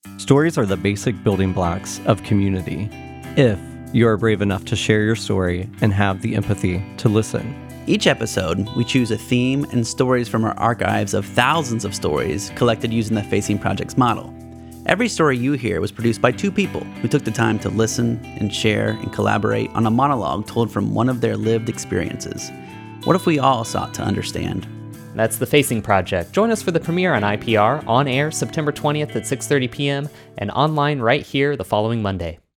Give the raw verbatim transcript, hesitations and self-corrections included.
Stories are the basic building blocks of community, if you are brave enough to share your story and have the empathy to listen. Each episode, we choose a theme and stories from our archives of thousands of stories collected using the Facing Project's model. Every story you hear was produced by two people who took the time to listen and share and collaborate on a monologue told from one of their lived experiences. What if we all sought to understand? That's the Facing Project. Join us for the premiere on I P R, on air September twentieth at six thirty p.m. and online right here the following Monday.